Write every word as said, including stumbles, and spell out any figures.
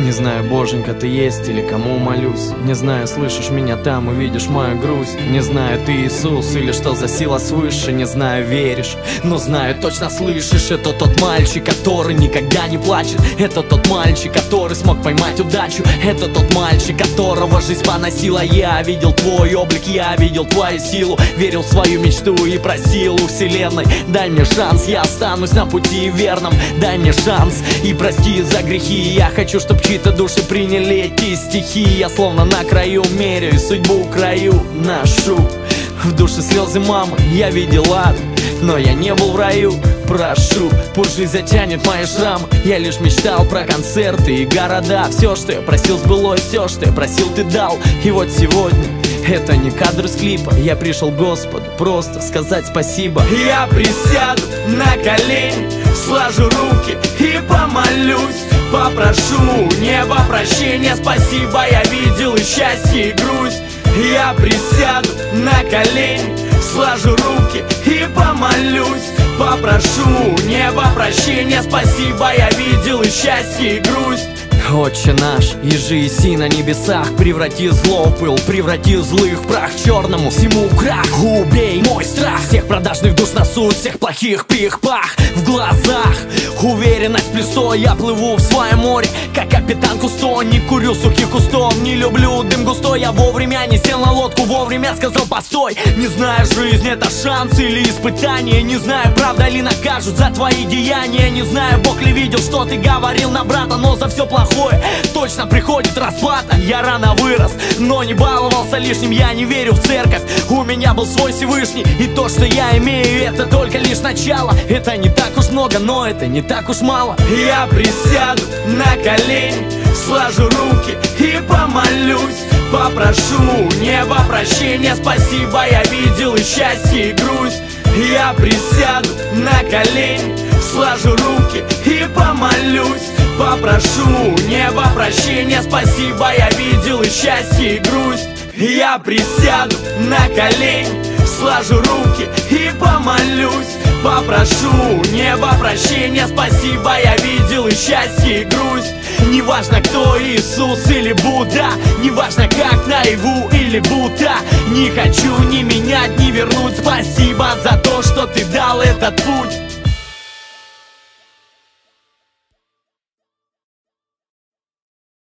Не знаю, боженька, ты есть или кому молюсь. Не знаю, слышишь меня там, увидишь мою грусть. Не знаю, ты Иисус или что за сила свыше. Не знаю, веришь, но знаю, точно слышишь. Это тот мальчик, который никогда не плачет. Это тот мальчик, который смог поймать удачу. Это тот мальчик, которого жизнь поносила. Я видел твой облик, я видел твою силу. Верил в свою мечту и просил у вселенной: дай мне шанс, я останусь на пути верном. Дай мне шанс и прости за грехи. Я хочу, чтоб чьи-то души приняли эти стихи. Я словно на краю меряю, судьбу краю ношу. В душе слезы мамы, я видел ад, но я не был в раю. Прошу, пусть жизнь затянет мои шрамы. Я лишь мечтал про концерты и города. Все, что я просил, сбылось, все, что я просил, ты дал. И вот сегодня это не кадр с клипа. Я пришел к Господу просто сказать спасибо. Я присяду на колени, сложу руки и помолюсь. Попрошу небо прощения, спасибо. Я видел и счастье, и грусть. Я присяду на колени, сложу руки и помолюсь. Попрошу небо прощения, спасибо. Я видел и счастье, и грусть. Отче наш, ежи еси на небесах, преврати зло в пыл, преврати злых в прах, черному всему крах. Убей мой страх, всех продажных душ на суд, всех плохих пих-пах в глазах. Уверенность плюсой, я плыву в своем море, как капитан Кусто. Не курю сухих кустов, не люблю дым густой. Я вовремя не сел на лодку, вовремя сказал постой. Не знаю, жизнь это шанс или испытание. Не знаю, правда ли накажут за твои деяния. Не знаю, Бог ли видел, что ты говорил на брата, но за все плохое точно приходит расплата. Я рано вырос, но не баловался лишним. Я не верю в церковь, у меня был свой Всевышний. И то, что я имею, это только лишь начало. Это не так уж много, но это не так уж мало. Я присяду на колени, сложу руки и помолюсь. Попрошу небо прощения, спасибо. Я видел и счастье, и грусть. Я присяду на колени, сложу руки и помолюсь. Попрошу небо прощения, спасибо. Я видел и счастье, и грусть. Я присяду на колени, сложу руки и помолюсь. Попрошу небо прощения, спасибо. Я видел и счастье, и грусть. Неважно, кто Иисус или Будда, неважно, как наяву или будто. Не хочу ни менять, ни вернуть. Спасибо за то, что ты дал этот путь.